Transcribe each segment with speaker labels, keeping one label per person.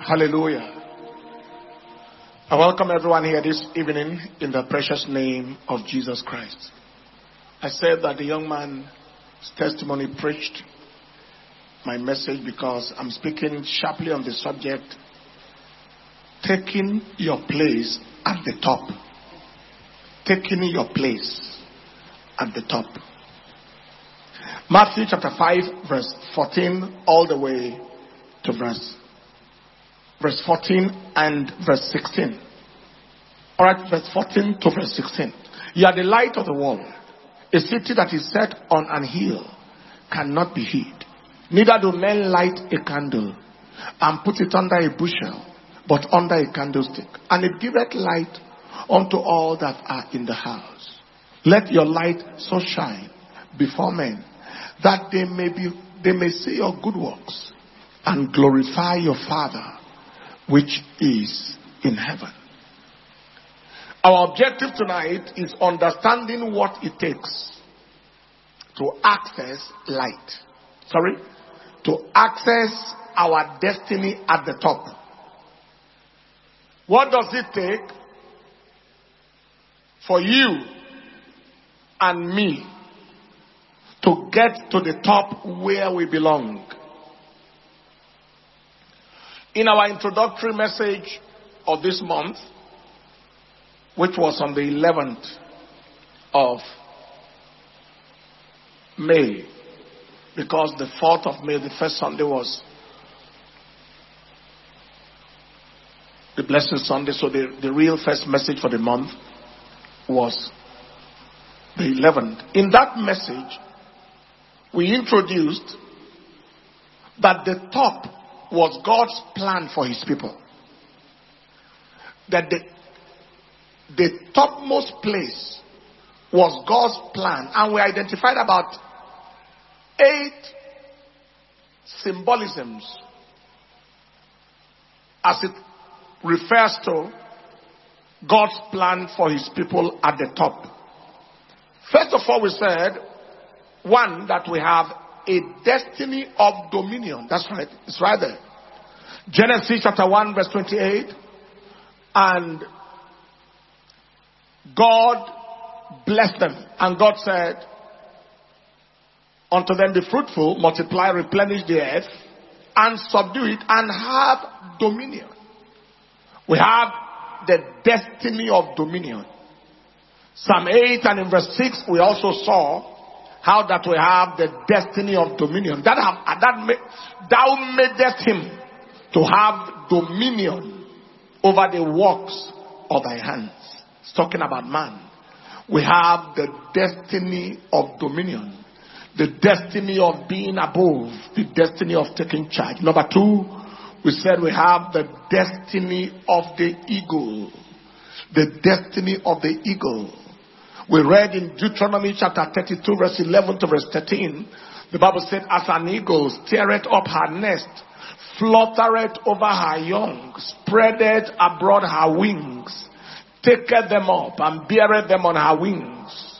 Speaker 1: Hallelujah. I welcome everyone here this evening in the precious name of Jesus Christ. I said that the young man's testimony preached my message because I'm speaking sharply on the subject, taking your place at the top. Taking your place at the top. Matthew chapter 5 verse 14 all the way to verse 14 and verse 16. Alright, verse 14 to verse 16. You are the light of the world. A city that is set on an hill cannot be hid. Neither do men light a candle and put it under a bushel, but under a candlestick. And it giveth light unto all that are in the house. Let your light so shine before men, that they may see your good works and glorify your Father which is in heaven. Our objective tonight is understanding what it takes to access light. To access our destiny at the top. What does it take for you and me to get to the top where we belong? In our introductory message of this month, which was on the 11th of May, because the 4th of May, the first Sunday, was the Blessed Sunday, so the real first message for the month was the 11th. In that message, we introduced that the top was God's plan for his people. That the topmost place was God's plan. And we identified about 8 symbolisms as it refers to God's plan for his people at the top. First of all, we said, 1, that we have a destiny of dominion. That's right. It's right there. Genesis chapter 1 verse 28. And God blessed them. And God said unto them, be fruitful, multiply, replenish the earth, and subdue it, and have dominion. We have the destiny of dominion. Psalm 8 and in verse 6, we also saw how that we have the destiny of dominion. Thou madest him to have dominion over the works of thy hands. It's talking about man. We have the destiny of dominion. The destiny of being above. The destiny of taking charge. Number 2, we said we have the destiny of the eagle. The destiny of the eagle. We read in Deuteronomy chapter 32 verse 11 to verse 13. The Bible said, as an eagle stirreth up her nest, fluttereth over her young, spreadeth abroad her wings, taketh them up and beareth them on her wings.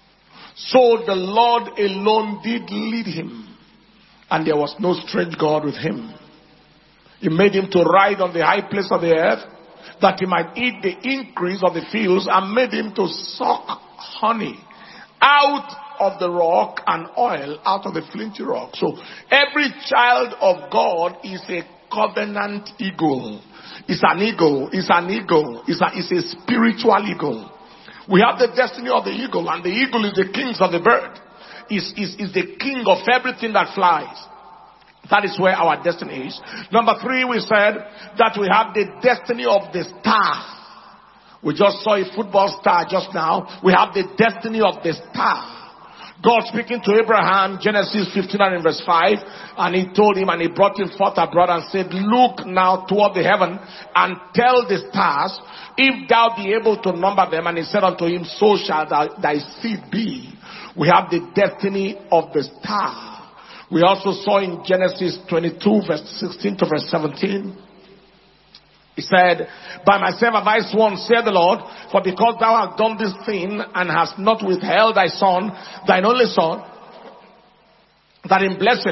Speaker 1: So the Lord alone did lead him, and there was no strange God with him. He made him to ride on the high place of the earth, that he might eat the increase of the fields, and made him to suck honey out of the rock and oil out of the flinty rock. So every child of God is a covenant eagle. It's an eagle. It's an eagle. It's a spiritual eagle. We have the destiny of the eagle, and the eagle is the king of the bird. Is the king of everything that flies. That is where our destiny is. Number 3, we said that we have the destiny of the star. We just saw a football star just now. We have the destiny of the star. God speaking to Abraham, Genesis 15 and in verse 5, and he told him, and he brought him forth abroad and said, look now toward the heaven and tell the stars, if thou be able to number them. And he said unto him, so shall thy seed be. We have the destiny of the star. We also saw in Genesis 22 verse 16 to verse 17. He said, by myself have I sworn, said the Lord, for because thou hast done this thing, and hast not withheld thy son, thine only son, that in blessing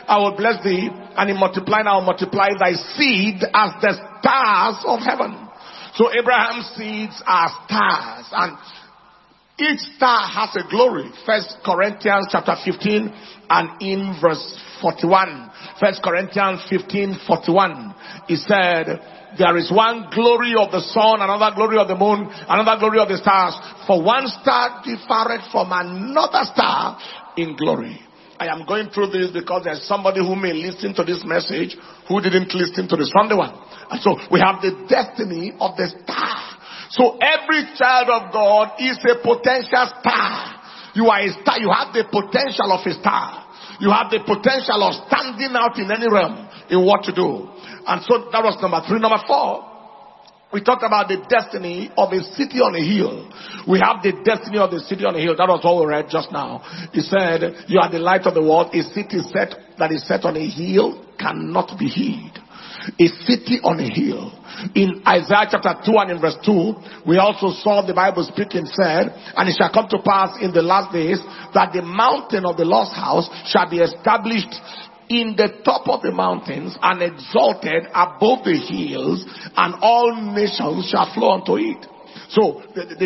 Speaker 1: I will bless thee, and in multiplying I will multiply thy seed as the stars of heaven. So Abraham's seeds are stars, and each star has a glory. 1 Corinthians chapter 15 and in verse 41. 1 Corinthians 15:41. He said, there is one glory of the sun, another glory of the moon, another glory of the stars. For one star differeth from another star in glory. I am going through this because there's somebody who may listen to this message who didn't listen to the Sunday one. And so we have the destiny of the star. So every child of God is a potential star. You are a star. You have the potential of a star. You have the potential of standing out in any realm in what to do. And so that was number 3. Number 4, we talked about the destiny of a city on a hill. We have the destiny of the city on a hill. That was what we read just now. He said, you are the light of the world. A city that is set on a hill cannot be hid. A city on a hill. In Isaiah chapter 2 and in verse 2, we also saw the Bible speaking, said, and it shall come to pass in the last days that the mountain of the Lord's house shall be established in the top of the mountains and exalted above the hills, and all nations shall flow unto it. So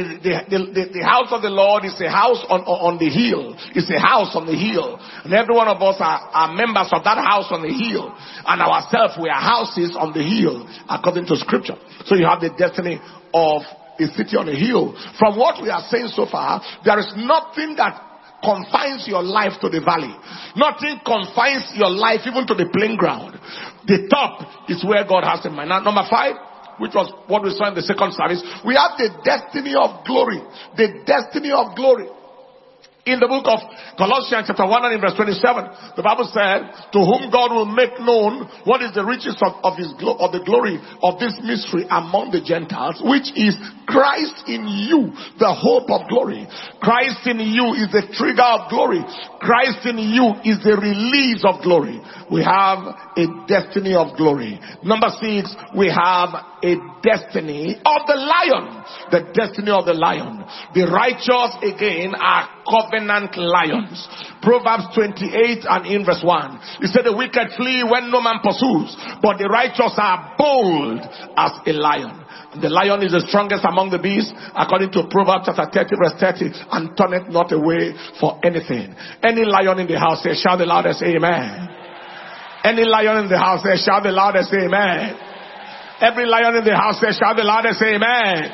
Speaker 1: the house of the Lord is a house on the hill. It's a house on the hill. And every one of us are members of that house on the hill. And ourselves, we are houses on the hill, according to scripture. So you have the destiny of a city on a hill. From what we are saying so far, there is nothing that confines your life to the valley. Nothing confines your life even to the plain ground. The top is where God has in mind. Now, number 5, which was what we saw in the second service, we have the destiny of glory. The destiny of glory. In the book of Colossians chapter 1 and in verse 27, the Bible said, to whom God will make known what is the riches of the glory of this mystery among the Gentiles, which is Christ in you, the hope of glory. Christ in you is the trigger of glory. Christ in you is the release of glory. We have a destiny of glory. Number 6, we have a destiny of the lion. The destiny of the lion. The righteous again are covenant lions. Proverbs 28 and in verse 1. It said the wicked flee when no man pursues, but the righteous are bold as a lion. The lion is the strongest among the beasts, according to Proverbs chapter 30 verse 30, and turneth not away for anything. Any lion in the house, say, shout the loudest, amen. Any lion in the house, say, shout the loudest, amen. Every lion in the house, say, shout the loudest, amen.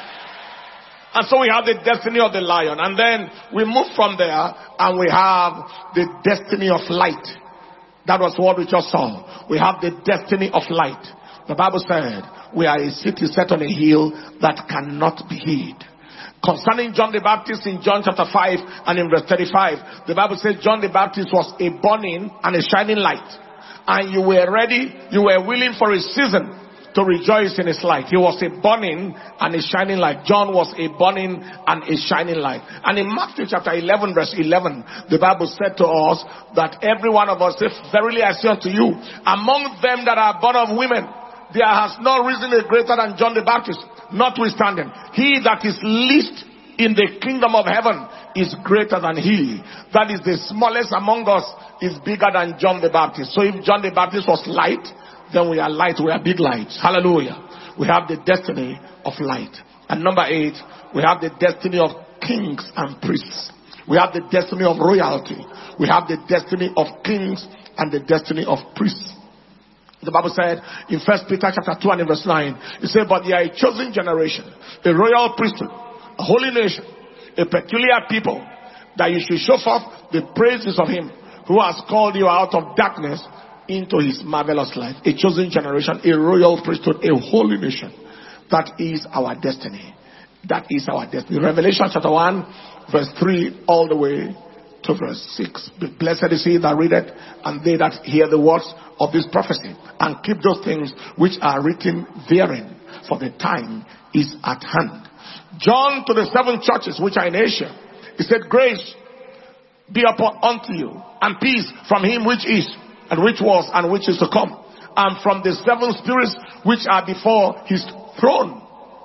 Speaker 1: And so we have the destiny of the lion. And then we move from there and we have the destiny of light. That was what we just saw. We have the destiny of light. The Bible said we are a city set on a hill that cannot be hid. Concerning John the Baptist in John chapter 5 and in verse 35, the Bible says John the Baptist was a burning and a shining light. And you were ready, you were willing for a season to rejoice in his light. He was a burning and a shining light. John was a burning and a shining light. And in Matthew chapter 11 verse 11, the Bible said to us that every one of us, if verily I say unto you, among them that are born of women, there has not risen a greater than John the Baptist. Notwithstanding, he that is least in the kingdom of heaven is greater than he. That is the smallest among us is bigger than John the Baptist. So if John the Baptist was light, then we are light, we are big lights. Hallelujah. We have the destiny of light. And number 8, we have the destiny of kings and priests. We have the destiny of royalty. We have the destiny of kings and the destiny of priests. The Bible said in 1 Peter chapter 2 and in verse 9, it said, but ye are a chosen generation, a royal priesthood, a holy nation, a peculiar people, that you should show forth the praises of him who has called you out of darkness into his marvelous light. A chosen generation, a royal priesthood, a holy nation. That is our destiny. That is our destiny. Revelation chapter 1 verse 3 all the way to verse 6. Blessed is he that readeth, and they that hear the words of this prophecy, and keep those things which are written therein, for the time is at hand. John to the 7 churches which are in Asia, he said, grace be upon unto you, and peace from him which is, and which was, and which is to come, and from the 7 spirits which are before his throne,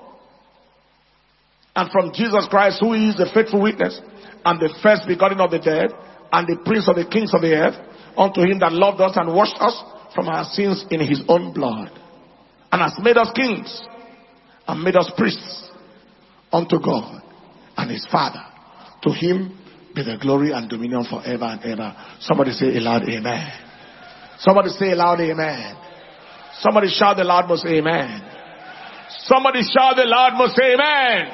Speaker 1: and from Jesus Christ, who is the faithful witness, and the first begotten of the dead, and the prince of the kings of the earth, unto him that loved us and washed us from our sins in his own blood, and has made us kings and made us priests unto God and his Father. To him be the glory and dominion forever and ever. Somebody say aloud, amen. Somebody say aloud, amen. Somebody shout the loud most amen. Somebody shout the loud most amen.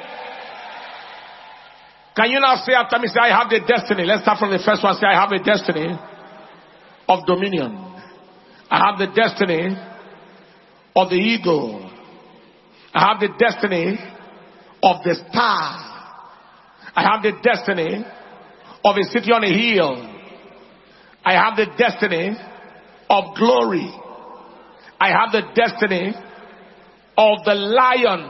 Speaker 1: Can you now say after me, say, I have the destiny. Let's start from the first one. Say, I have a destiny of dominion. I have the destiny of the eagle. I have the destiny of the star. I have the destiny of a city on a hill. I have the destiny of glory. I have the destiny of the lion.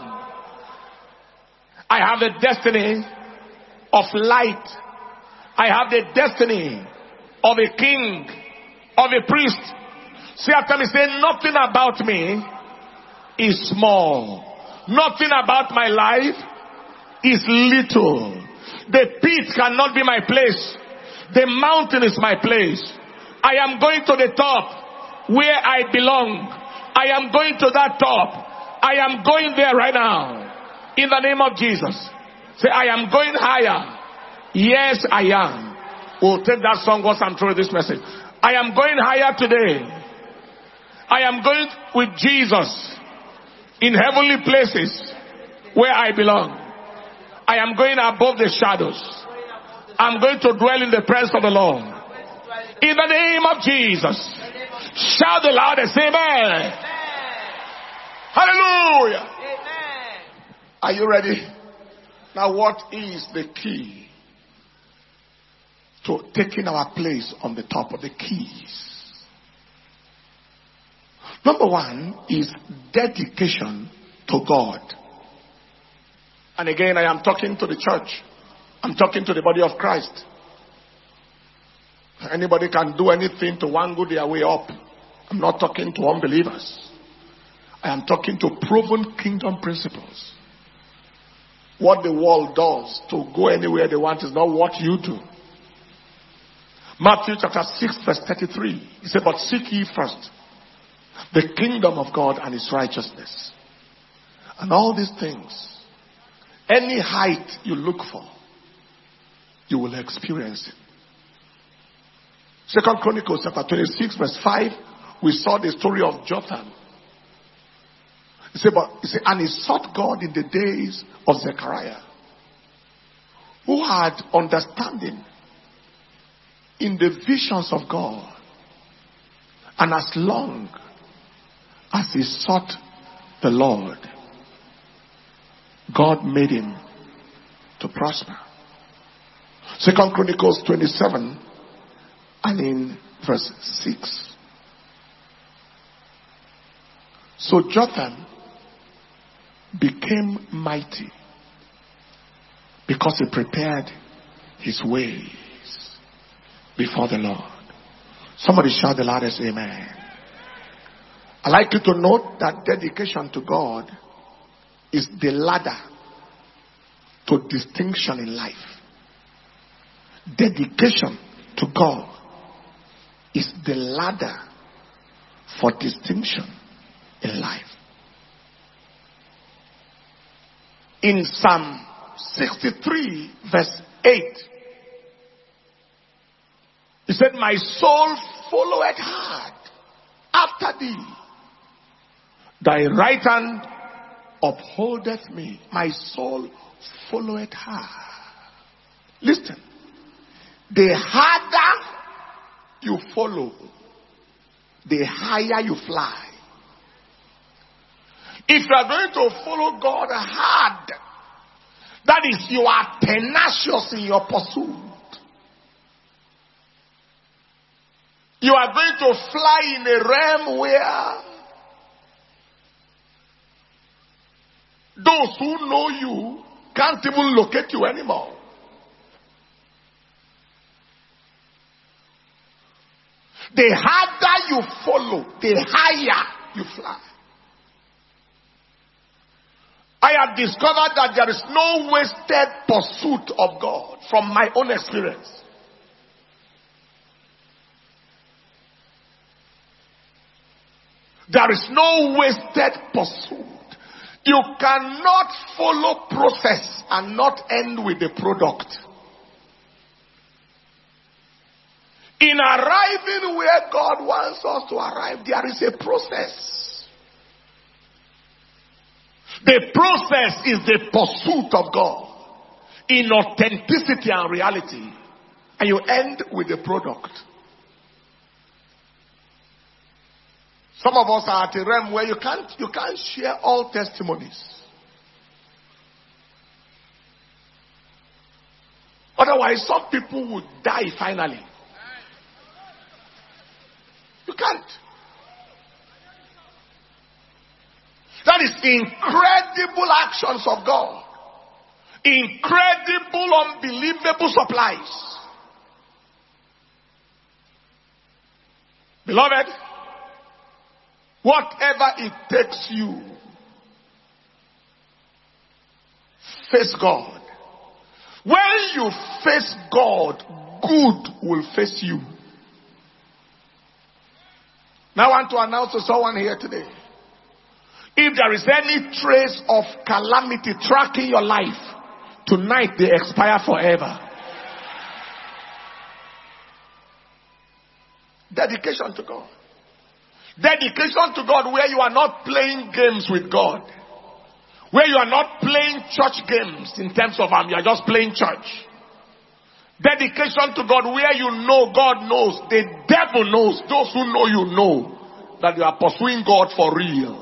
Speaker 1: I have the destiny of light. I have the destiny of a king, of a priest. Say after me, say, nothing about me is small. Nothing about my life is little. The pit cannot be my place. The mountain is my place. I am going to the top where I belong. I am going to that top. I am going there right now. In the name of Jesus. Say, I am going higher. Yes, I am. We'll take that song once I'm through this message. I am going higher today. I am going with Jesus in heavenly places where I belong. I am going above the shadows. I'm going to dwell in the presence of the Lord. In the name of Jesus. Shout the loudest, amen. Hallelujah. Are you ready? Now, what is the key to taking our place on the top of the keys? Number one is dedication to God. And again, I am talking to the church. I'm talking to the body of Christ. Anybody can do anything to wangle their way up. I'm not talking to unbelievers. I am talking to proven kingdom principles. What the world does to go anywhere they want is not what you do. Matthew chapter 6 verse 33. He said, but seek ye first the kingdom of God and his righteousness. And all these things, any height you look for, you will experience it. 2 Chronicles chapter 26 verse 5, we saw the story of Jotham. He said, and he sought God in the days of Zechariah, who had understanding in the visions of God. And as long as he sought the Lord, God made him to prosper. 2 Chronicles 27 and in verse 6. So Jotham became mighty because he prepared his ways before the Lord. Somebody shout the loudest amen. I'd like you to note that dedication to God is the ladder to distinction in life. Dedication to God is the ladder for distinction in life. In Psalm 63 verse 8, he said, my soul followeth hard after thee. Thy right hand upholdeth me. My soul followeth hard. Listen. The harder you follow, the higher you fly. If you are going to follow God hard, that is, you are tenacious in your pursuit. You are going to fly in a realm where those who know you can't even locate you anymore. The harder you follow, the higher you fly. I have discovered that there is no wasted pursuit of God from my own experience. There is no wasted pursuit. You cannot follow process and not end with the product. In arriving where God wants us to arrive, there is a process. The process is the pursuit of God in authenticity and reality. And you end with the product. Some of us are at a realm where you can't share all testimonies. Otherwise, some people would die finally. You can't. That is incredible actions of God. Incredible, unbelievable supplies. Beloved, whatever it takes you, face God. When you face God, good will face you. Now I want to announce to someone here today. If there is any trace of calamity tracking your life, tonight they expire forever. Dedication to God. Dedication to God where you are not playing games with God. Where you are not playing church games in terms of you are just playing church. Dedication to God where you know God knows, the devil knows, those who know you know that you are pursuing God for real.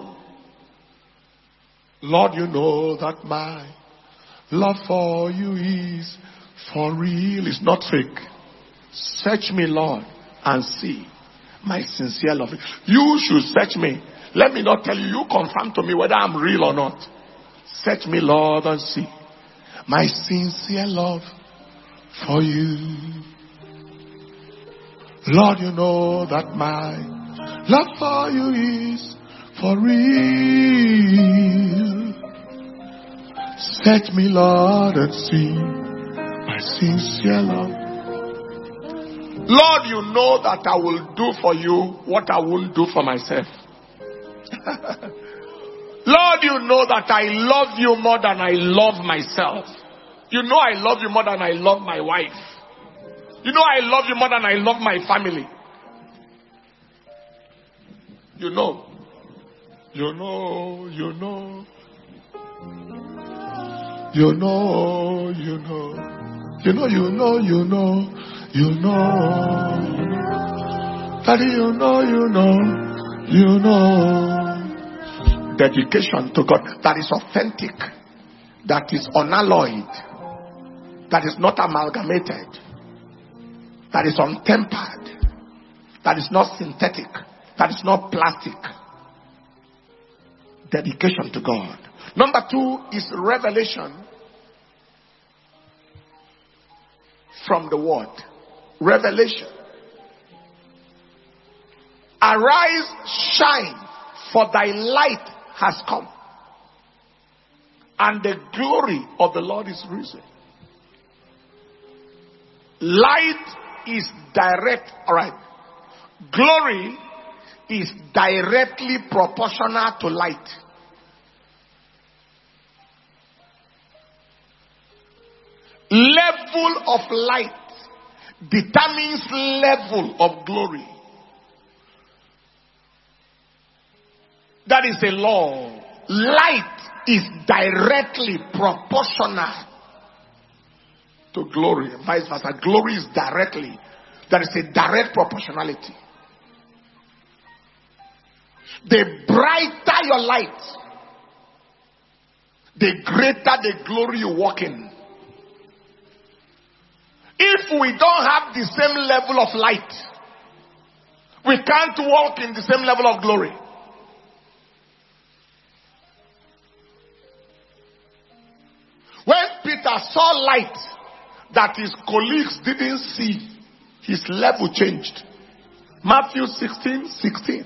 Speaker 1: Lord, you know that my love for you is for real. It's not fake. Search me, Lord, and see my sincere love. You should search me. Let me not tell you. You confirm to me whether I'm real or not. Search me, Lord, and see my sincere love for you. Lord, you know that my love for you is for real. Search me, Lord, and see my sincere love. Lord, you know that I will do for you what I won't do for myself. Lord, you know that I love you more than I love myself. You know I love you more than I love my wife. You know I love you more than I love my family. You know. You know, you know. You know, you know. You know, you know, you know. You know. Daddy, you know, you know. You know. Dedication to God that is authentic, that is unalloyed, that is not amalgamated, that is untempered, that is not synthetic, that is not plastic. Dedication to God. Number 2 is revelation from the word. Revelation. Arise, shine, for thy light has come, and the glory of the Lord is risen. Light is direct, alright. Glory is directly proportional to light. Level of light determines level of glory. That is a law. Light is directly proportional to glory, and vice versa. Glory is directly. There is a direct proportionality. The brighter your light, the greater the glory you walk in. If we don't have the same level of light, we can't walk in the same level of glory. When Peter saw light that his colleagues didn't see, his level changed. Matthew 16:16.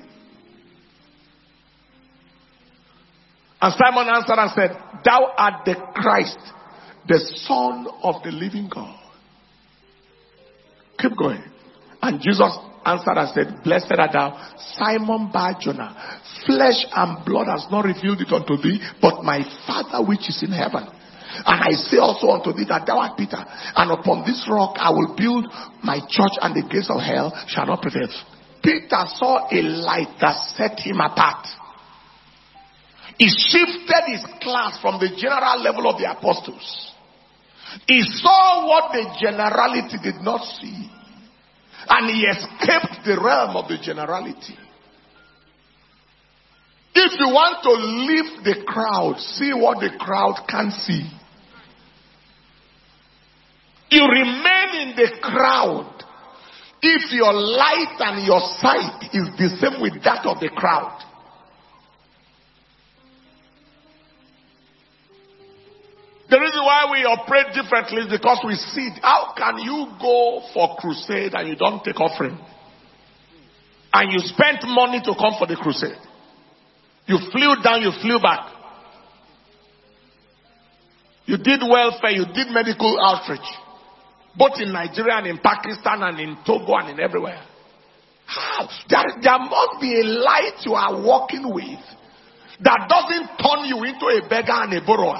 Speaker 1: And Simon answered and said, Thou art the Christ, the Son of the living God. Keep going. And Jesus answered and said, Blessed art thou, Simon Bar-Jonah. Flesh and blood has not revealed it unto thee, but my Father which is in heaven. And I say also unto thee that thou art Peter, and upon this rock I will build my church, and the gates of hell shall not prevail. Peter saw a light that set him apart. He shifted his class from the general level of the apostles. He saw what the generality did not see. And he escaped the realm of the generality. If you want to leave the crowd, see what the crowd can see. You remain in the crowd if your light and your sight is the same with that of the crowd. The reason why we operate differently is because we see it. How can you go for crusade and you don't take offering? And you spent money to come for the crusade. You flew down, you flew back. You did welfare, you did medical outreach. Both in Nigeria and in Pakistan and in Togo and in everywhere. How? There must be a light you are walking with that doesn't turn you into a beggar and a borrower.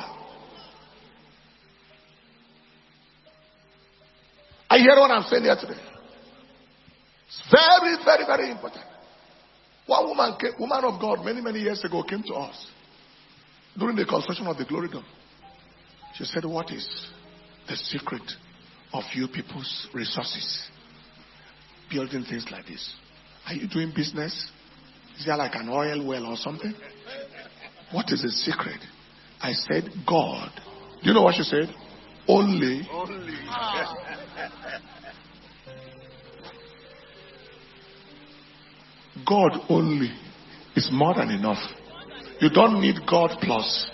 Speaker 1: I hear what I'm saying here today. It's very, very, very important. One woman of God many years ago came to us during the construction of the Glory Dome. She said, what is the secret of you people's resources? Building things like this. Are you doing business? Is there like an oil well or something? What is the secret? I said, God. Do you know what she said? Only. God only is more than enough. You don't need God plus.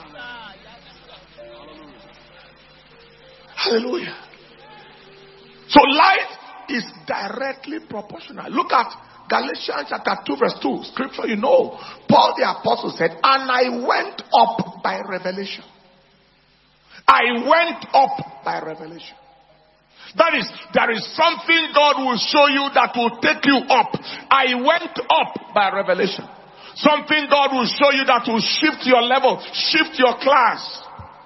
Speaker 1: Hallelujah. So light is directly proportional. Look at Galatians chapter 2 verse 2. Scripture, you know. Paul the apostle said, and I went up by revelation. I went up by revelation. That is, there is something God will show you that will take you up. I went up by revelation. Something God will show you that will shift your level, shift your class.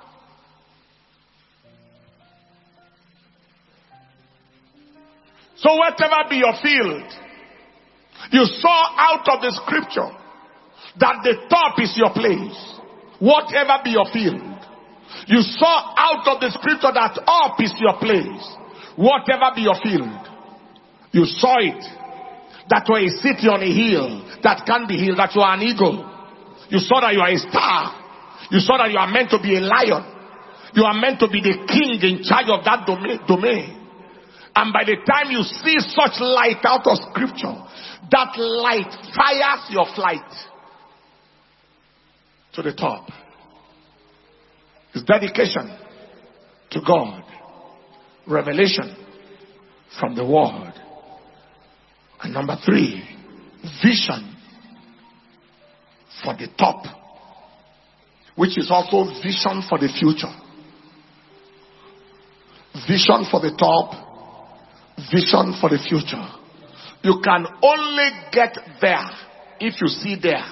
Speaker 1: So whatever be your field, you saw out of the scripture that the top is your place. Whatever be your field, you saw out of the scripture that up is your place. Whatever be your field, you saw it. That you are a city on a hill that can be healed, that you are an eagle. You saw that you are a star. You saw that you are meant to be a lion. You are meant to be the king in charge of that domain. And by the time you see such light out of scripture, that light fires your flight to the top. It's dedication to God. Revelation from the word. And number 3, vision for the top, which is also vision for the future. Vision for the top, vision for the future. You can only get there if you see there.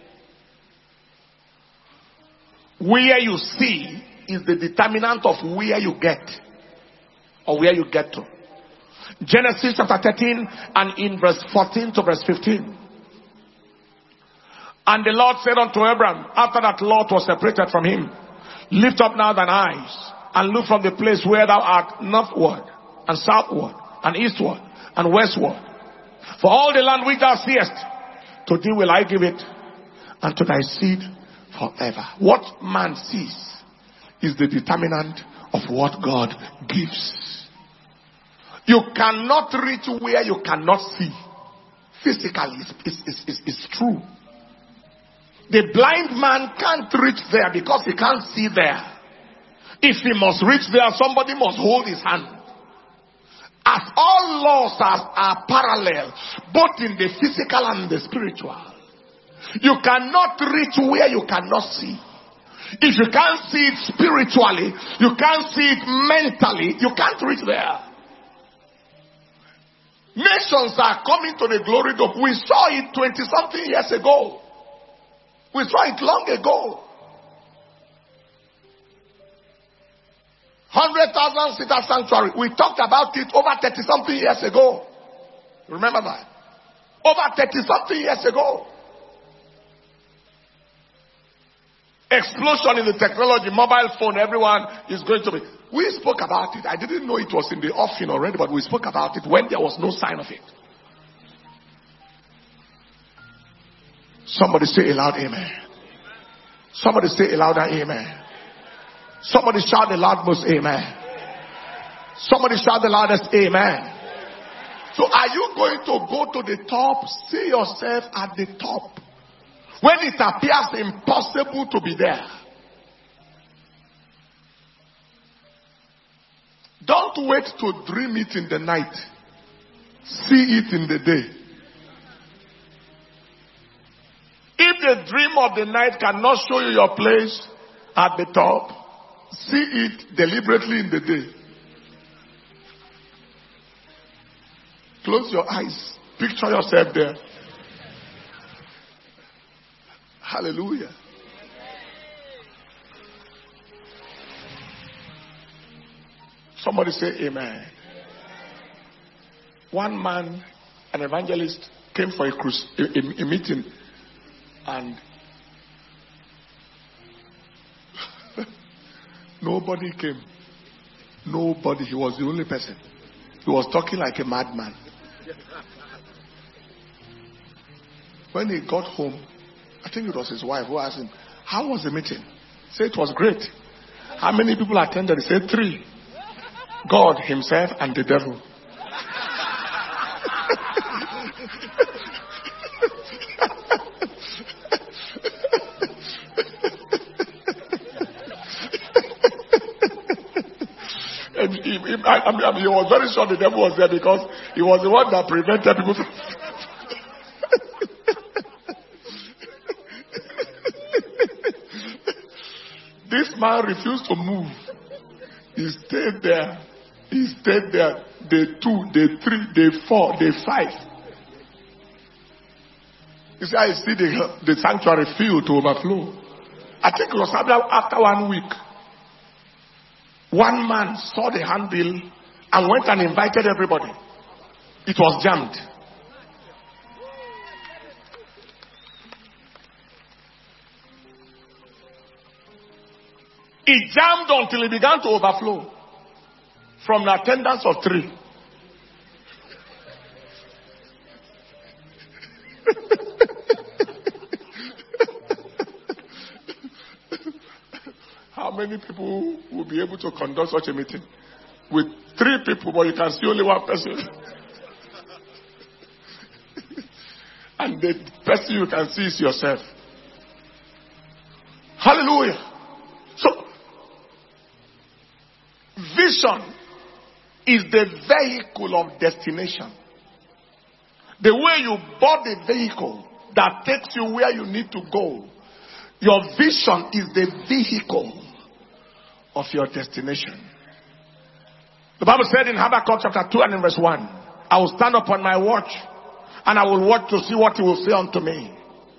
Speaker 1: Where you see is the determinant of where you get or where you get to. Genesis chapter 13 and in verse 14 to verse 15. And the Lord said unto Abram, after that Lot was separated from him, lift up now thine eyes and look from the place where thou art northward and southward and eastward and westward. For all the land which thou seest, to thee will I give it, and to thy seed forever. What man sees is the determinant of what God gives. You cannot reach where you cannot see. Physically, it's true. The blind man can't reach there because he can't see there. If he must reach there, somebody must hold his hand. As all laws are parallel, both in the physical and the spiritual. You cannot reach where you cannot see. If you can't see it spiritually, you can't see it mentally, you can't reach there. Nations are coming to the glory dome. We saw it 20-something years ago. We saw it long ago. 100,000 seater sanctuary. We talked about it over 30-something years ago. Remember that? Over 30-something years ago. Explosion in the technology, mobile phone, everyone is going to be. We spoke about it. I didn't know it was in the offing already, but we spoke about it when there was no sign of it. Somebody say a loud amen. Somebody say a louder amen. Somebody shout the loudest amen. Somebody shout the loudest amen. So are you going to go to the top? See yourself at the top. When it appears impossible to be there. Don't wait to dream it in the night. See it in the day. If the dream of the night cannot show you your place at the top, see it deliberately in the day. Close your eyes. Picture yourself there. Hallelujah. Somebody say amen. One man, an evangelist, came for a meeting, and nobody came. Nobody. He was the only person. He was talking like a madman. When he got home, I think it was his wife who asked him, how was the meeting? He said it was great. How many people attended? He said 3. God himself and the devil. And he was very sure the devil was there because he was the one that prevented people from... This man refused to move. He stayed there. He stayed there. Day 2, day 3, day 4, day 5. You see, I see the sanctuary filled to overflow. I think it was after 1 week. One man saw the handbill and went and invited everybody. It was jammed. It jammed until it began to overflow from the attendance of 3. How many people will be able to conduct such a meeting? With 3 people, but you can see only 1 person. And the person you can see is yourself. Hallelujah. So, vision is the vehicle of destination. The way you board the vehicle that takes you where you need to go. Your vision is the vehicle of your destination. The Bible said in Habakkuk chapter 2 and in verse 1, I will stand upon my watch and I will watch to see what he will say unto me,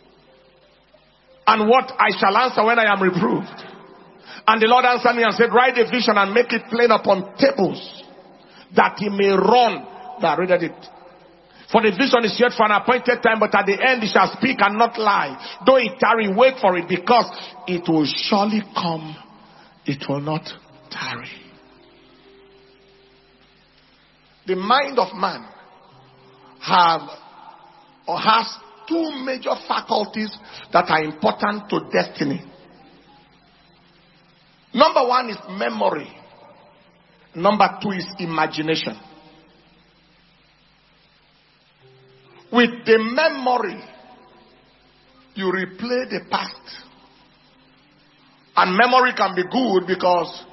Speaker 1: and what I shall answer when I am reproved. And the Lord answered me and said, write the vision and make it plain upon tables, that he may run that readeth it. For the vision is yet for an appointed time, but at the end it shall speak and not lie. Though it tarry, wait for it, because it will surely come. It will not tarry. The mind of man has 2 major faculties that are important to destiny. Number 1 is memory. Number 2 is imagination. With the memory, you replay the past. And memory can be good because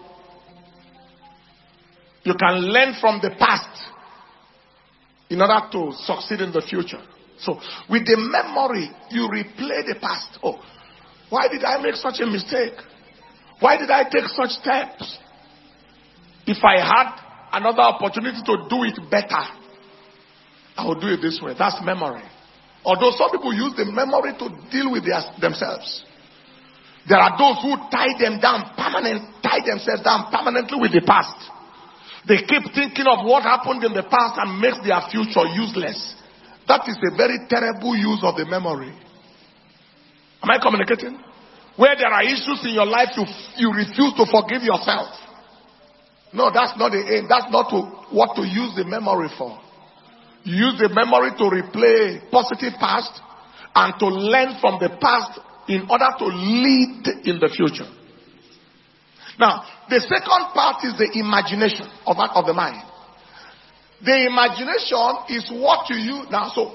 Speaker 1: you can learn from the past in order to succeed in the future. So, with the memory, you replay the past. Oh, why did I make such a mistake? Why did I take such steps? If I had another opportunity to do it better, I will do it this way. That's memory. Although some people use the memory to deal with themselves. There are those who tie themselves down permanently with the past. They keep thinking of what happened in the past and makes their future useless. That is a very terrible use of the memory. Am I communicating? Where there are issues in your life, you refuse to forgive yourself. No, that's not the aim. That's not what to use the memory for. You use the memory to replay positive past and to learn from the past in order to lead in the future. Now, the second part is the imagination of the mind. The imagination is what you use. Now, so,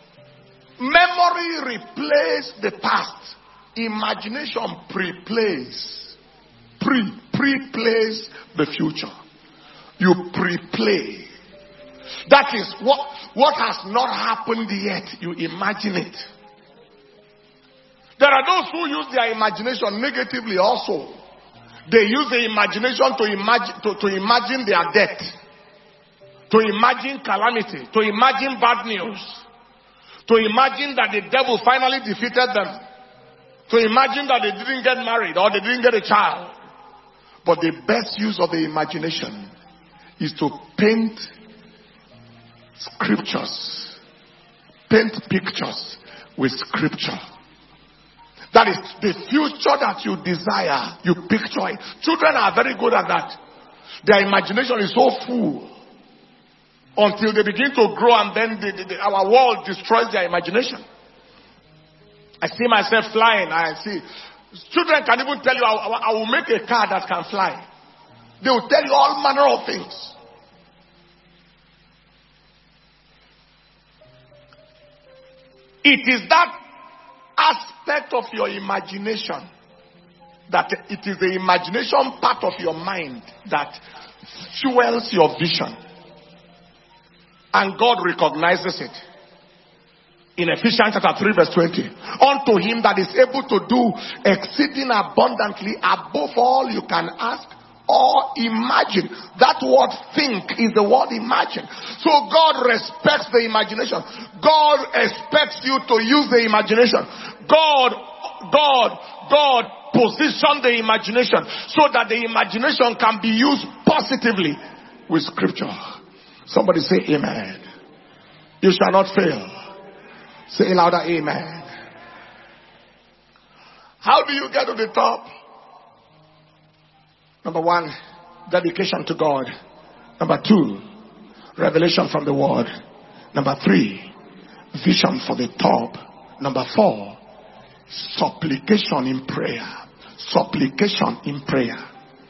Speaker 1: memory replays the past. Imagination preplays the future. You preplay. That is what has not happened yet. You imagine it. There are those who use their imagination negatively also. They use the imagination to imagine their death, to imagine calamity, to imagine bad news, to imagine that the devil finally defeated them, to imagine that they didn't get married or they didn't get a child. But the best use of the imagination is to paint scriptures, paint pictures with scripture. That is the future that you desire. You picture it. Children are very good at that. Their imagination is so full until they begin to grow, and then our world destroys their imagination. I see myself flying. Children can even tell you, I will make a car that can fly. They will tell you all manner of things. It is that aspect of your imagination, that it is the imagination part of your mind that fuels your vision. And God recognizes it. In Ephesians chapter 3 verse 20. Unto him that is able to do exceeding abundantly above all you can ask or imagine. That word think is the word imagine. So God respects the imagination. God expects you to use the imagination. God position the imagination so that the imagination can be used positively with scripture. Somebody say amen. You shall not fail. Say louder, amen. How do you get to the top? Number one, dedication to God. Number two, revelation from the word. Number three, vision for the top. Number four, supplication in prayer. Supplication in prayer.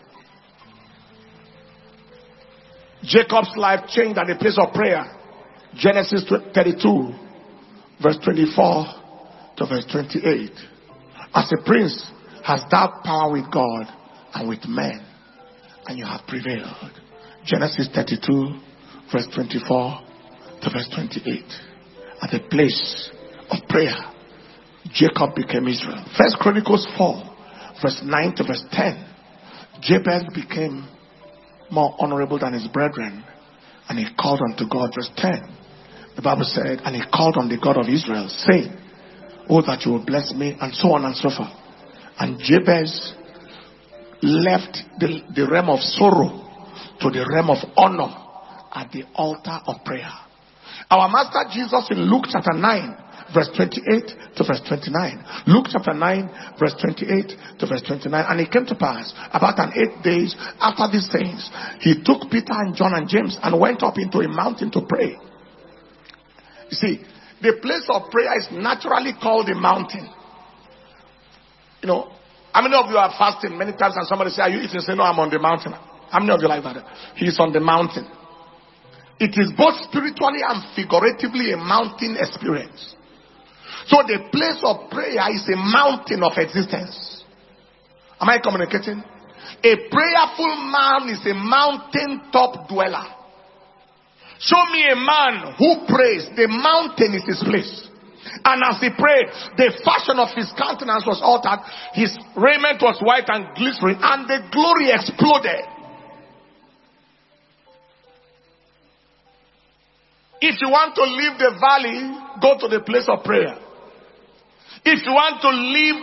Speaker 1: Jacob's life changed at the place of prayer. Genesis 32, verse 24 to verse 28. As a prince, hast thou power with God and with men, and you have prevailed. Genesis 32, verse 24 to verse 28. At the place of prayer, Jacob became Israel. First Chronicles 4, verse 9 to verse 10. Jabez became more honorable than his brethren, and he called unto God. Verse 10. The Bible said, and he called on the God of Israel, saying, oh, that you will bless me, and so on and so forth. And Jabez left the realm of sorrow to the realm of honor at the altar of prayer. Our Master Jesus in Luke chapter 9, verse 28 to verse 29. Luke chapter 9, verse 28 to verse 29. And it came to pass, about 8 days after these things, he took Peter and John and James and went up into a mountain to pray. You see, the place of prayer is naturally called a mountain. You know, how many of you are fasting many times and somebody say, are you eating? Say, no, I'm on the mountain. How many of you like that? He's on the mountain. It is both spiritually and figuratively a mountain experience. So the place of prayer is a mountain of existence. Am I communicating? A prayerful man is a mountain top dweller. Show me a man who prays. The mountain is his place. And as he prayed, the fashion of his countenance was altered. His raiment was white and glittering, and the glory exploded. If you want to leave the valley, go to the place of prayer. If you want to leave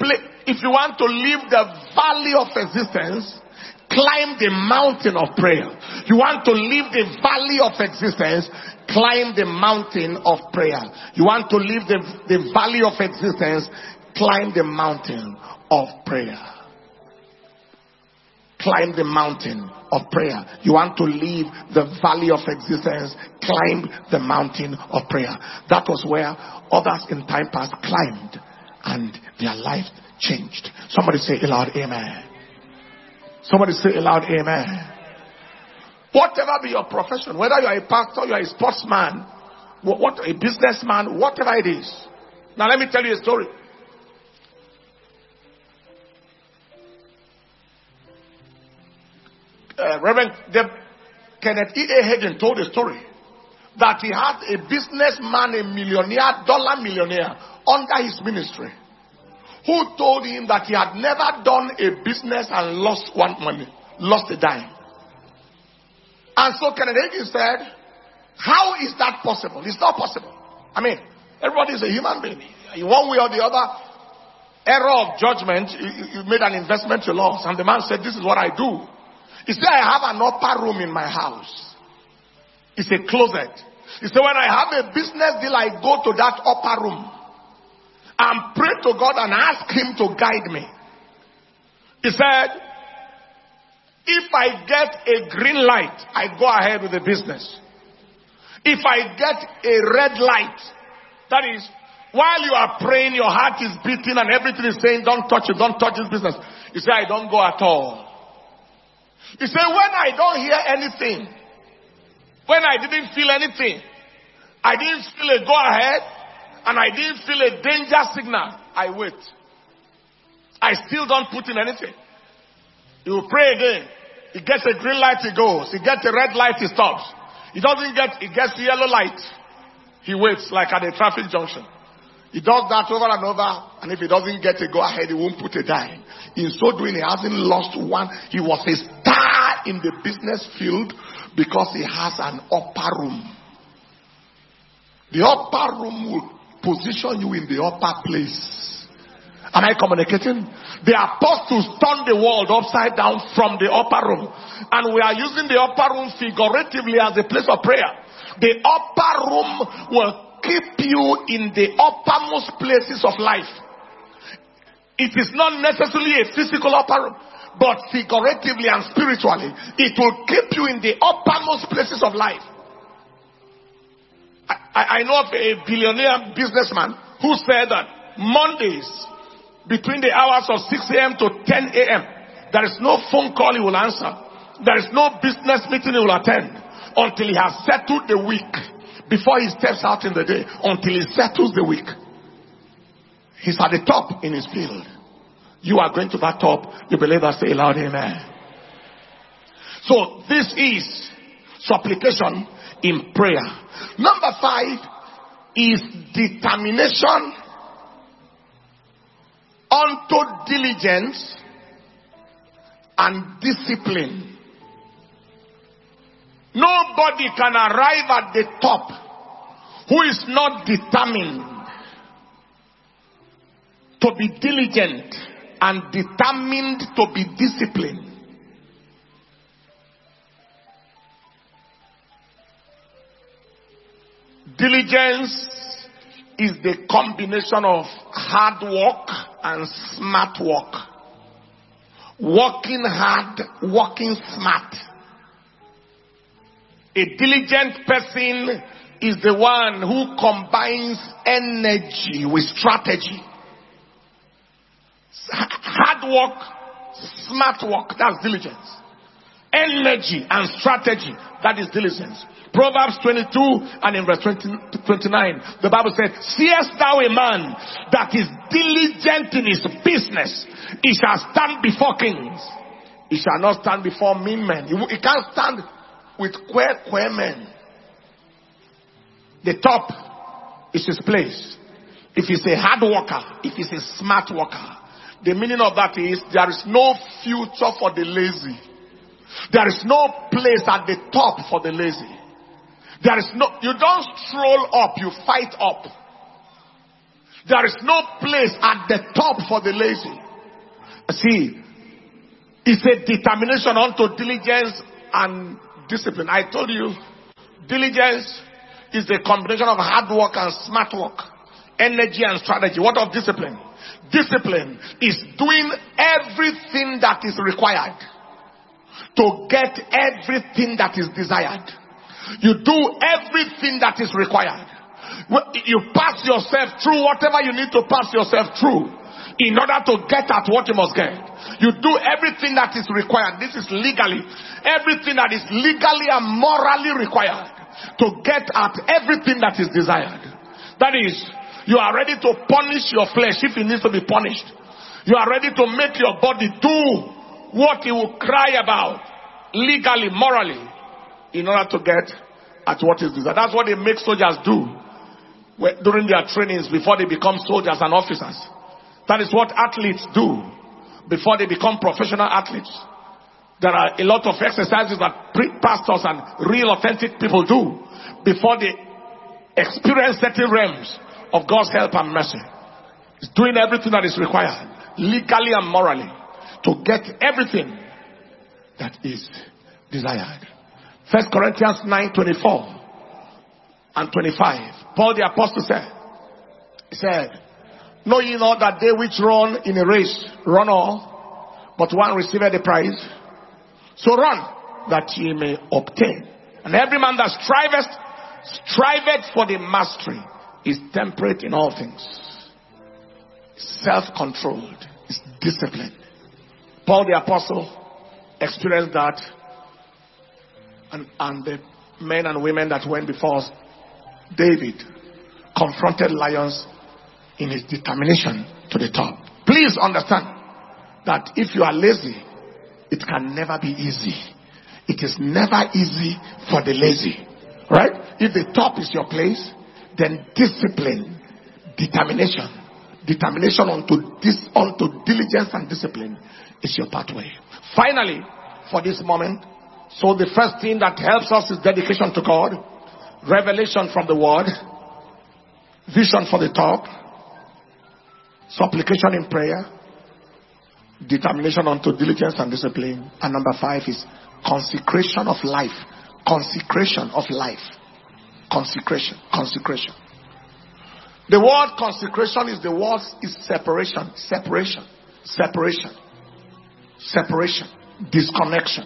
Speaker 1: the valley of existence, climb the mountain of prayer. You want to leave the valley of existence, climb the mountain of prayer. You want to leave the valley of existence, climb the mountain of prayer. Climb the mountain of prayer. You want to leave the valley of existence, climb the mountain of prayer. That was where others in time past climbed and their life changed. Somebody say aloud, amen. Somebody say aloud, amen. Whatever be your profession, whether you are a pastor, you are a sportsman, a businessman, whatever it is. Now let me tell you a story. Reverend Kenneth E.A. Hagin told a story that he had a businessman, a millionaire, dollar millionaire under his ministry, who told him that he had never done a business and lost a dime. And so Kenneth Hagin said, how is that possible? It's not possible. I mean, everybody is a human being. In one way or the other, error of judgment, you made an investment you lost. And the man said, this is what I do. He said, I have an upper room in my house. It's a closet. He said, when I have a business deal, I go to that upper room and pray to God and ask him to guide me. He said, if I get a green light, I go ahead with the business. If I get a red light, that is, while you are praying, your heart is beating and everything is saying, don't touch it, don't touch this business. He said, I don't go at all. He said, when I don't hear anything, when I didn't feel anything, I didn't feel a go ahead, and I didn't feel a danger signal, I wait. I still don't put in anything. He will pray again. He gets a green light, he goes. He gets a red light, he stops. He gets a yellow light. He waits like at a traffic junction. He does that over and over, and if he doesn't get a go ahead, he won't put a dime. In so doing, he hasn't lost one. He was a star in the business field because he has an upper room. The upper room will position you in the upper place. Am I communicating? The apostles turned the world upside down from the upper room, and we are using the upper room figuratively as a place of prayer. The upper room will keep you in the uppermost places of life. It is not necessarily a physical upper room, but figuratively and spiritually, it will keep you in the uppermost places of life. I know of a billionaire businessman who said that Mondays, between the hours of 6 a.m. to 10 a.m., there is no phone call he will answer. There is no business meeting he will attend until he has settled the week. Before he steps out in the day, until he settles the week. He's at the top in his field. You are going to that top. You believe that? Say loud, amen. So this is supplication in prayer. Number 5 is determination unto diligence and discipline. Nobody can arrive at the top who is not determined to be diligent and determined to be disciplined. Diligence is the combination of hard work and smart work. Working hard, working smart. A diligent person is the one who combines energy with strategy. Hard work, smart work, that's diligence. Energy and strategy, that is diligence. Proverbs 22 and in verse 29, the Bible said, seest thou a man that is diligent in his business, he shall stand before kings. He shall not stand before mean men. He can't stand with queer men. The top is his place. If he's a hard worker, if he's a smart worker, the meaning of that is there is no future for the lazy. There is no place at the top for the lazy. There is no, you don't stroll up, you fight up. There is no place at the top for the lazy. See, it's a determination unto diligence and discipline. I told you, diligence is a combination of hard work and smart work, energy and strategy. What of discipline? Discipline is doing everything that is required to get everything that is desired. You do everything that is required. You pass yourself through whatever you need to pass yourself through in order to get at what you must get. You do everything that is required. This is legally. Everything that is legally and morally required to get at everything that is desired. That is, you are ready to punish your flesh if it needs to be punished. You are ready to make your body do what it will cry about legally, morally, in order to get at what is desired. That's what they make soldiers do during their trainings before they become soldiers and officers. That is what athletes do before they become professional athletes. There are a lot of exercises that pastors and real authentic people do before they experience certain realms of God's help and mercy. It's doing everything that is required, legally and morally, to get everything that is desired. 1 Corinthians 9:24 and 25. Paul the apostle said, know ye not that they which run in a race run all, but one receiveth the prize? So run, that ye may obtain. And every man that striveth for the mastery is temperate in all things, self-controlled, is disciplined. Paul the apostle experienced that, and the men and women that went before us. David confronted lions in his determination to the top. Please understand that if you are lazy, it can never be easy. It is never easy for the lazy. Right? If the top is your place, then discipline, determination unto diligence and discipline is your pathway. Finally, for this moment, so the first thing that helps us is dedication to God, revelation from the word, vision for the top, supplication in prayer, determination unto diligence and discipline, and number 5 is consecration of life. Consecration of life. Consecration. The word consecration is the word is separation, disconnection.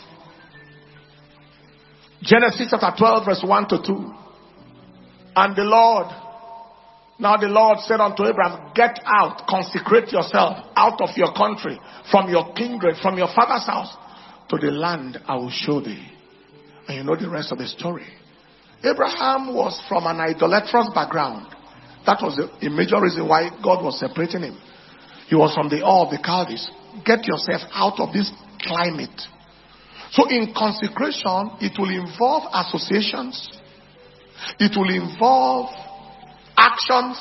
Speaker 1: Genesis chapter 12 verse 1 to 2. And the Lord said unto Abraham, get out, consecrate yourself out of your country, from your kindred, from your father's house, to the land I will show thee. And you know the rest of the story. Abraham was from an idolatrous background. That was a major reason why God was separating him. He was from the Ur of the Chaldees. Get yourself out of this climate. So in consecration, it will involve associations. It will involve actions.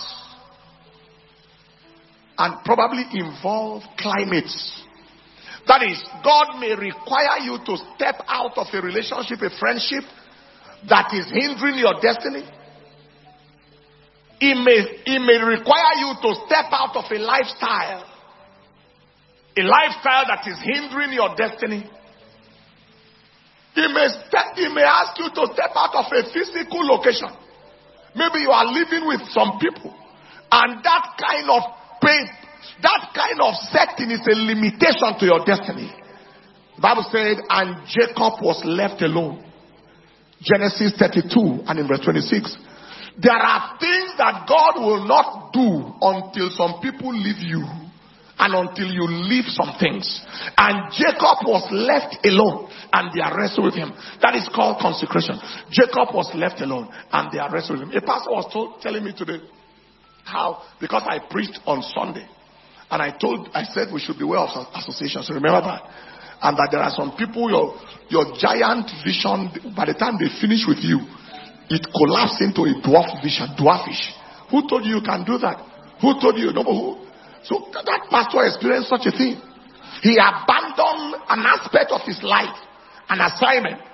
Speaker 1: And probably involve climates. That is, God may require you to step out of a relationship, a friendship that is hindering your destiny. He may require you to step out of a lifestyle that is hindering your destiny. He may ask you to step out of a physical location. Maybe you are living with some people, and that kind of pain, that kind of setting is a limitation to your destiny. The Bible said, and Jacob was left alone. Genesis 32 and in verse 26. There are things that God will not do until some people leave you, and until you leave some things. And Jacob was left alone, and they arrested with him. That is called consecration. Jacob was left alone, and they arrested with him. A pastor was telling me today how, because I preached on Sunday, and I said we should beware of associations. Remember that? And that there are some people, your giant vision, by the time they finish with you, it collapsed into a dwarfish. Who told you can do that? Who told you? So that pastor experienced such a thing. He abandoned an aspect of his life, an assignment,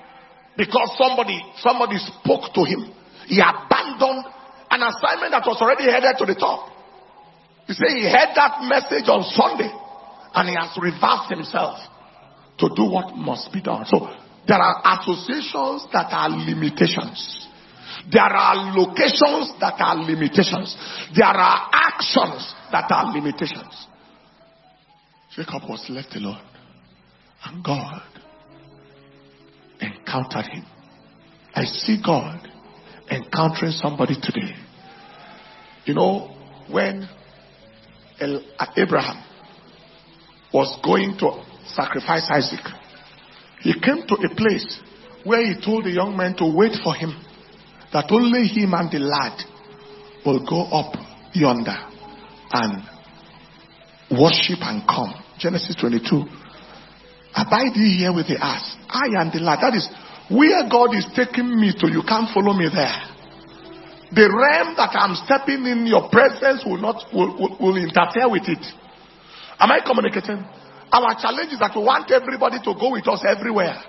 Speaker 1: Because somebody spoke to him. He abandoned an assignment that was already headed to the top. He said he heard that message on Sunday and he has reversed himself to do what must be done. So there are associations that are limitations. There are locations that are limitations. There are actions that are limitations. Jacob was left alone and God encountered him. I see God encountering somebody today. You know, when Abraham was going to sacrifice Isaac, he came to a place where he told the young man to wait for him, that only him and the lad will go up yonder and worship and come. Genesis 22. Abide ye here with the ass, I and the lad. That is where God is taking me to. You can't follow me there. The realm that I'm stepping in, your presence will interfere with it. Am I communicating? Our challenge is that we want everybody to go with us everywhere.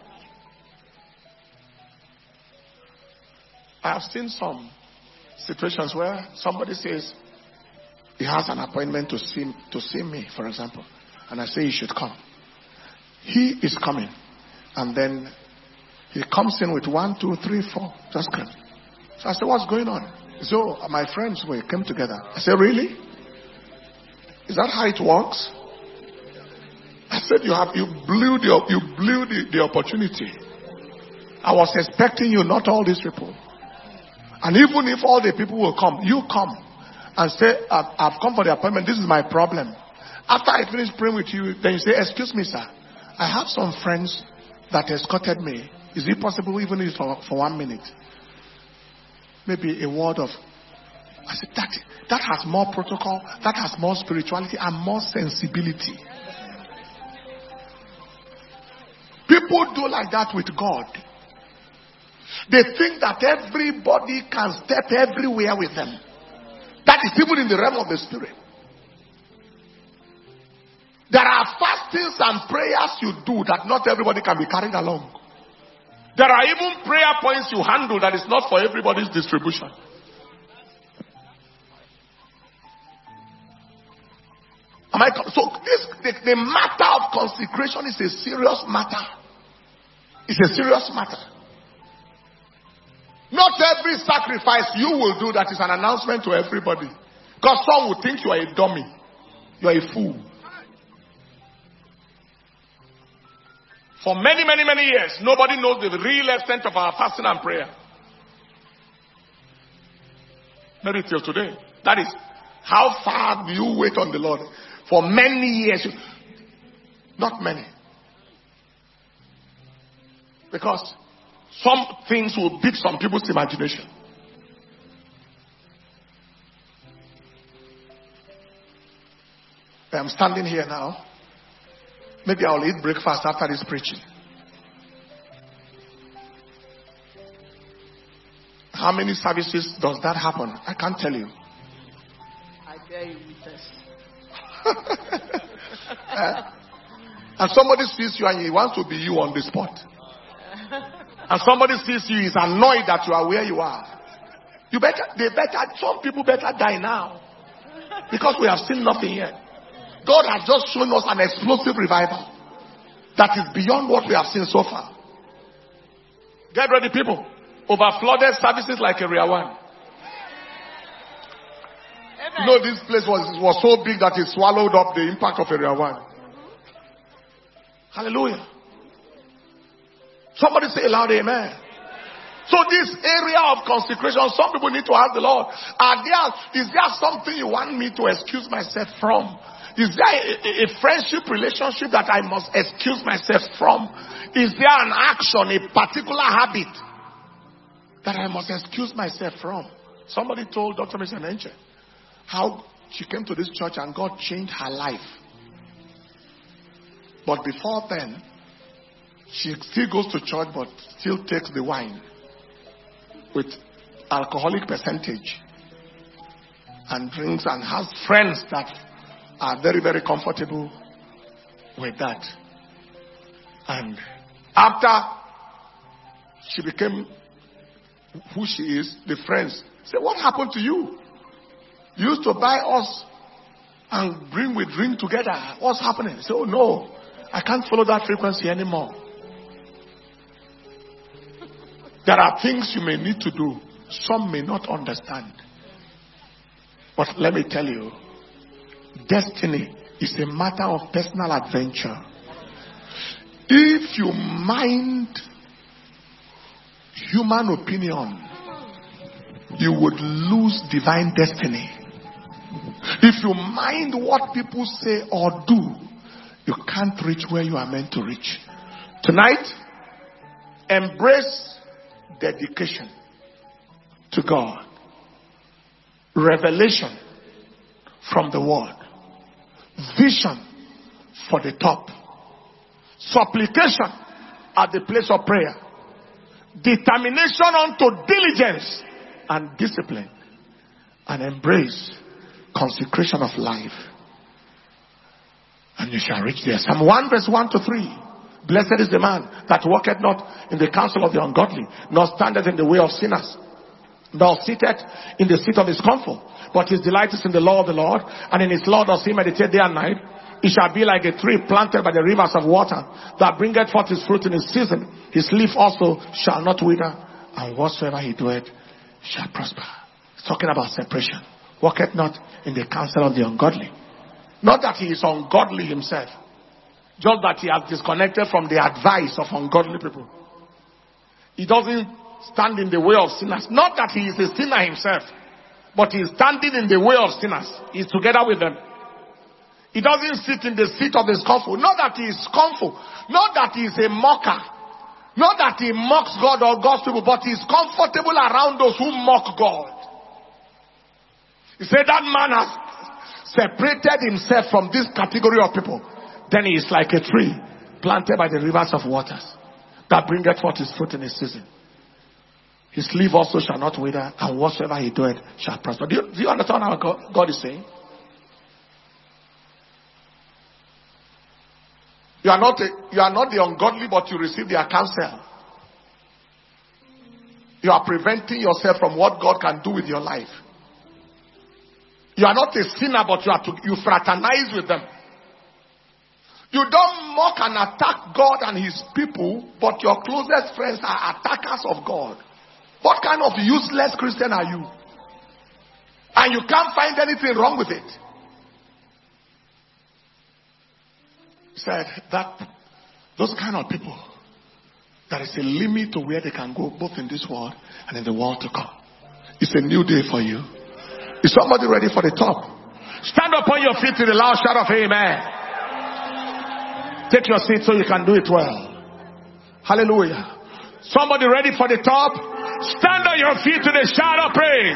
Speaker 1: I have seen some situations where somebody says he has an appointment to see me, for example, and I say he should come. He is coming, and then he comes in with 1, 2, 3, 4, just come. So I said, what's going on? He said, oh, my friends came together. I said, really? Is that how it works? I said, you blew the opportunity. I was expecting you, not all these people. And even if all the people will come, you come and say, I've come for the appointment. This is my problem. After I finish praying with you, then you say, excuse me, sir. I have some friends that escorted me. Is it possible even if for 1 minute? Maybe a word of... I said, that has more protocol, that has more spirituality and more sensibility. People do like that with God. They think that everybody can step everywhere with them. That is even in the realm of the spirit. There are fastings and prayers you do that not everybody can be carried along. There are even prayer points you handle that is not for everybody's distribution. So the matter of consecration is a serious matter. It's a serious matter. Not every sacrifice you will do that is an announcement to everybody. Because some will think you are a dummy. You are a fool. For many, many, many years, nobody knows the real extent of our fasting and prayer. Maybe till today. That is, how far do you wait on the Lord? For many years. Not many. Because some things will beat some people's imagination. I'm standing here now. Maybe I'll eat breakfast after this preaching. How many services does that happen? I can't tell you.
Speaker 2: I dare you test.
Speaker 1: And somebody sees you and he wants to be you on the spot. And somebody sees you, is annoyed that you are where you are. Some people better die now. Because we have seen nothing yet. God has just shown us an explosive revival that is beyond what we have seen so far. Get ready, people. Overflooded services like Area 1. You know, this place was so big that it swallowed up the impact of Area 1. Hallelujah. Somebody say loud amen. So this area of consecration, some people need to ask the Lord, is there something you want me to excuse myself from? Is there a friendship relationship that I must excuse myself from? Is there an action, a particular habit that I must excuse myself from? Somebody told Dr. Miss Enenche how she came to this church and God changed her life. But before then, she still goes to church but still takes the wine with alcoholic percentage and drinks and has friends that are very, very comfortable with that. And after she became who she is. The friends say, what happened to you? You used to buy us and we drink together. What's happening? Say, oh no, I can't follow that frequency anymore. There are things you may need to do. Some may not understand. But let me tell you, destiny is a matter of personal adventure. If you mind human opinion, you would lose divine destiny. If you mind what people say or do, you can't reach where you are meant to reach. Tonight, embrace dedication to God. Revelation from the Word. Vision for the top. Supplication at the place of prayer. Determination unto diligence and discipline. And embrace consecration of life. And you shall reach there. Psalm 1 verse 1 to 3. Blessed is the man that walketh not in the counsel of the ungodly, nor standeth in the way of sinners, nor sitteth in the seat of his comfort. But his delight is in the law of the Lord, and in his law does he meditate day and night. He shall be like a tree planted by the rivers of water, that bringeth forth his fruit in his season. His leaf also shall not wither, and whatsoever he doeth shall prosper. It's talking about separation. Walketh not in the counsel of the ungodly. Not that he is ungodly himself, just that he has disconnected from the advice of ungodly people. He doesn't stand in the way of sinners. Not that he is a sinner himself, but he is standing in the way of sinners. He is together with them. He doesn't sit in the seat of his comfort. Not that he is comfort. Not that he is a mocker. Not that he mocks God or God's people, but he is comfortable around those who mock God. He said that man has separated himself from this category of people. Then he is like a tree planted by the rivers of waters, that bringeth forth his fruit in his season. His leaf also shall not wither, and whatsoever he doeth shall prosper. Do you understand how God is saying? You are not the ungodly, but you receive their counsel. You are preventing yourself from what God can do with your life. You are not a sinner, but you fraternize with them. You don't mock and attack God and his people, but your closest friends are attackers of God. What kind of useless Christian are you? And you can't find anything wrong with it. He said that those kind of people, there is a limit to where they can go, both in this world and in the world to come. It's a new day for you. Is somebody ready for the top? Stand up on your feet to the loud shout of amen. Take your seat so you can do it well. Hallelujah. Somebody ready for the top? Stand on your feet to the shout of praise.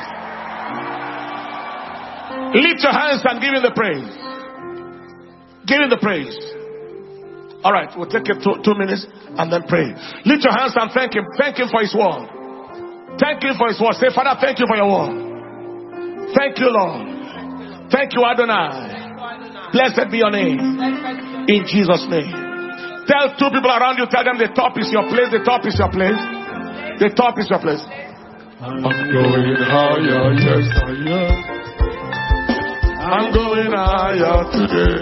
Speaker 1: Lift your hands and give him the praise. Give him the praise. Alright, we'll take it 2 minutes and then pray. Lift your hands and thank him. Thank him for his word. Thank him for his word. Say, Father, thank you for your word. Thank you, Lord. Thank you, Adonai. Blessed be your name. In Jesus' name. Tell 2 people around you, tell them the top is your place. The top is your place. The top is your place. I'm going higher, yes I am. I'm going higher today.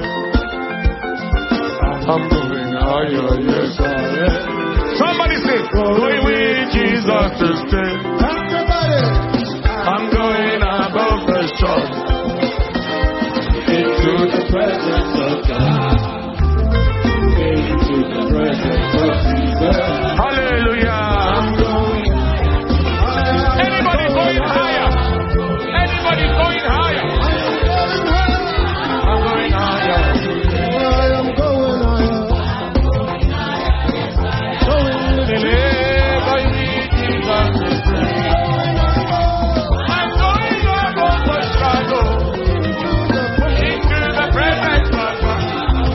Speaker 1: I'm going higher, yes I am. Somebody say, going with Jesus to stay. I'm going above the shore, into the presence of God. Into the presence of Jesus. Hallelujah. I'm going higher. Anybody going higher? Anybody going higher? I'm going higher. I'm going I'm going above the struggle, into the presence of God.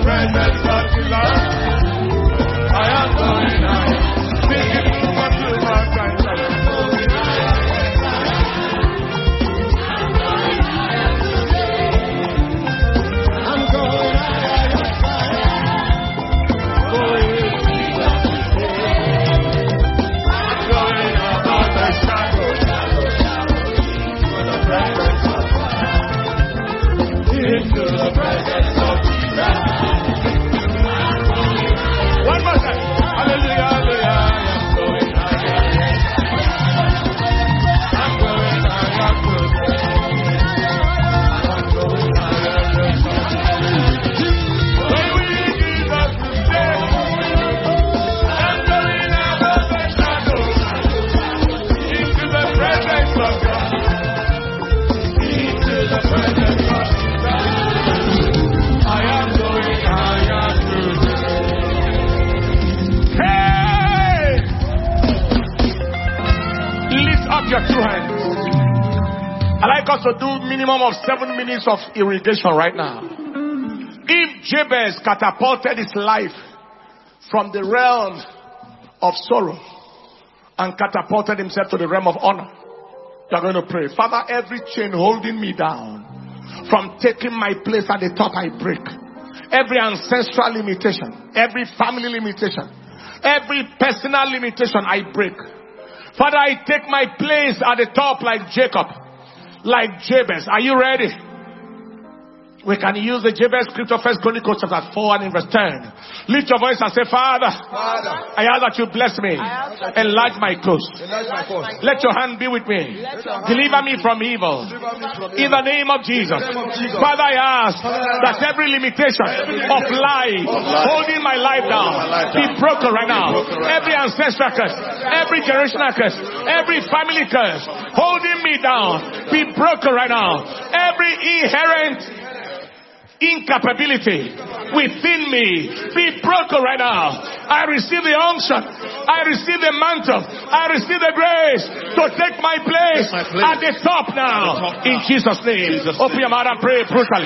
Speaker 1: presence of Jesus. I am going higher. Speaking to my kind of your two hands. I like us to do minimum of 7 minutes of irrigation right now. If Jabez catapulted his life from the realm of sorrow and catapulted himself to the realm of honor, you are going to pray. Father, every chain holding me down from taking my place at the top, I break. Every ancestral limitation, every family limitation, every personal limitation, I break. Father, I take my place at the top like Jacob, like Jabez. Are you ready? We can use the Jabez scripture, 1 Chronicles chapter 4 and in verse 10. Lift your voice and say, Father, I ask that you bless me. Enlarge my coast. Let your hand be with me. Deliver me from evil. In the name of Jesus. Father, I ask that every limitation of life holding my life down be broken right now. Every ancestral curse, every generational curse, every family curse holding me down be broken right now. Every inherent incapability within me be broken right now. I receive the unction. I receive the mantle. I receive the grace to take my place at the top now. In Jesus' name. Open your mouth and pray brutally.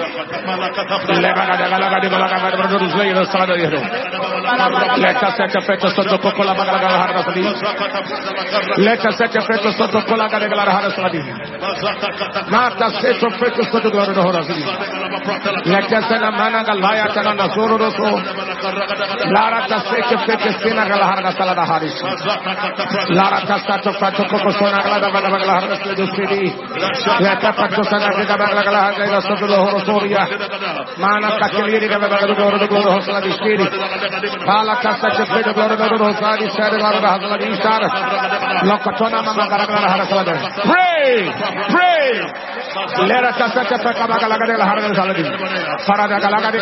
Speaker 1: Let us set a fetus to the Pocola Harasadi. Let us set a fetus to the Pocola Harasadi. Martha set a fetus to the Harasadi. Let us set a Managalaya Tanana Soroso. Lara Taseke Fekestina Galahara Salada Haris. Lara Tasato Fato Cocosona Galahara City. Let us set a Galahara Sorosoria. Mana Takiri Gavagoro City. Pala Tasaka Fed Rosadi Sarah Hazladisar. Lokatona Mamagara Harasada. Pray! Pray! Let us set a Pacabagala Harasadi. Farada Galagadi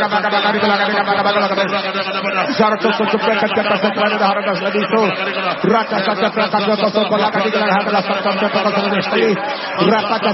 Speaker 1: Sarto to Pekka the Haradas Ladito, Raka Sata Sokolagadi Rapata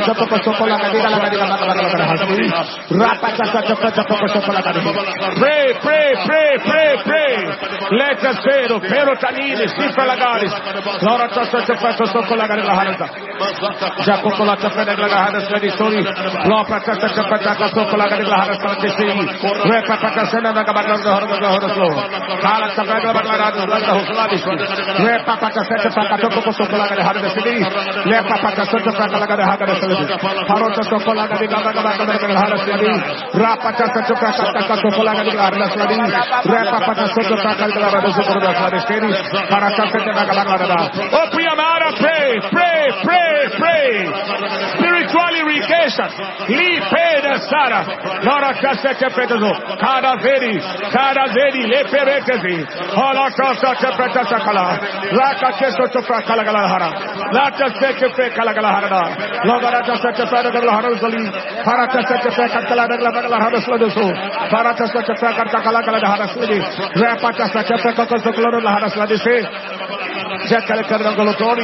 Speaker 1: Pray, pray, pray, pray, pray. Let us say, Pero Tanini, Sifra Lagaris, Lora Tasa Sokolagadi Harada, Jacopola Tafeda Ladisori, Lopa Tasa Sokolagadi Harasati, Repapakasana Nagabana Kala Savagla Bagala Hosladish, Repapakaseta Pakatoko Sokolagadi Harada City, Lepapakaseta Pakalagadi Harada City, Parota Sokolagadi Gabagabagala Harasadi, Rapata Pakataka Sokolagadi Harada City, Repapaka Soto Pakalagadi Sokolagadi City, Parasaketa Bagabagada. Open your mouth and pray, pray, pray, pray. Spiritual irrigation. Li Peda Sara, Nora Kaseka Pedazo, Kada Vedi, Le Peretezi, Holocaust Chapeta Sakala, Raka Keso Chopra Kalagalahara, Lata Seke Kalagalahara, Logarata Saka Harasali, Parata Saka Kalagala Parata Saka Kalagala Rapata Saka Harasadi, Jakalakaranolotori,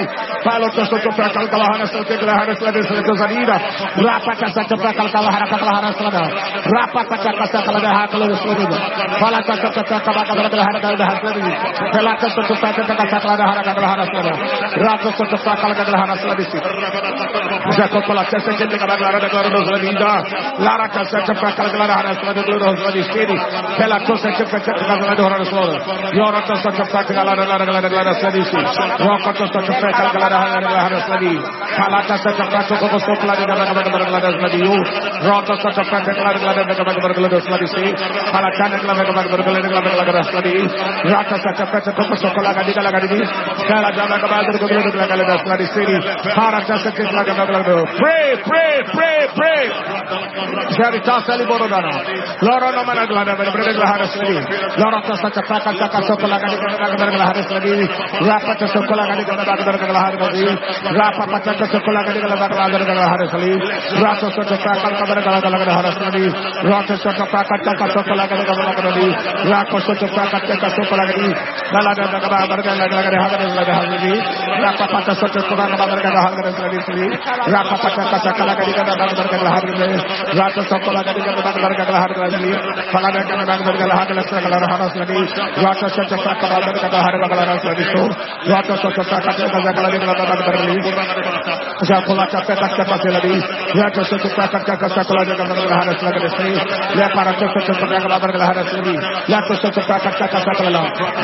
Speaker 1: Falo to soto prakal kalahana sote kalahana slade soto zanida. Rapa kasa prakal kalahana kalahana slada. Rapa kasa kalahana kalahana slada. Fala kasa kalahana kalahana slada. Fala kasa kasa kalahana kalahana slada. Rapa soto prakal kalahana slada. Jacob kala kasa kalahana kalahana slada. Lara kasa prakal kalahana slada slada stedi. Fala kasa kalahana kalahana slada. Yora to soto prakal kalahana slada. Rapa to soto prakal kalahana slada. Fala kasa prakal kalahana kalahana slada. Rapa soto prakal kalahana slada. Fala kana kalahana slada. Rata sata pata koko sokola gadi kala gadi. Kala jana kabadu kala sladi city. Para sata kala gadi. Pray. Jarita sali borodana. Loro no mana glada glada sladi. Loro sata pata sokola gadi kala sladi. Rapa sokola gadi kala gadi. Rapa pata sokola gadi kala sladi. Rata sata pata kala sladi. Rata sata pata sokola gadi kala gadi. Rapa sata pata sokola gadi. Lala da da barga laga hazli. Rapa pata soto kora barga hazli. Rapa pata kata kala gadi da barga hazli. Rata sokola gadi da barga hazli. Fala da barga hazli. Rata soto kata barga hazli. So rata soto kata kala gadi da barga hazli. Jacola kata kata lagi. Rata soto kata kala gadi da barga hazli. Ya para soto kata barga hazli. Rata soto kata kala.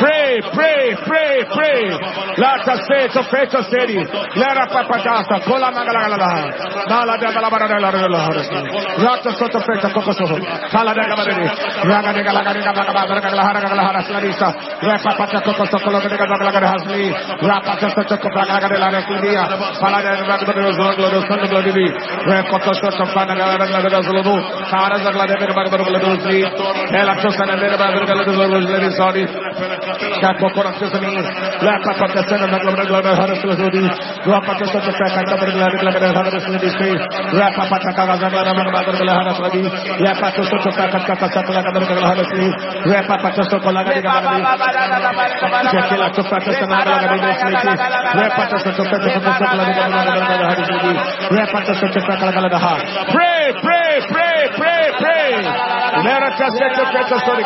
Speaker 1: Pray. Let us say to pray to city. Let us papatasa. Kola magalala. Nala de galabara. Let us to pray to kokoso. Kala de galabara. Raga de galagara sladisa. Rapa pata kokoso kola de galagara hasli. Rapa to kopaga de la rekidia. Kala de galagara zolo glodi. Rekoto to pana galagara zolo. Kara zagla de galagara zolo. Ela to sana de galagara zolo sorry. Capo corazioni, la papa che se non globra harasudi, la papa che sta canta per la harasudi, la papa che casa la harasudi, la papa che sta canta la harasudi, la papa che sta con la che la toffa che sta la la papa che sta con la harasudi, la papa che sta con la pray. Let us just get the precious story.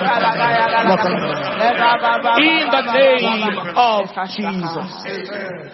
Speaker 1: In the name of Jesus.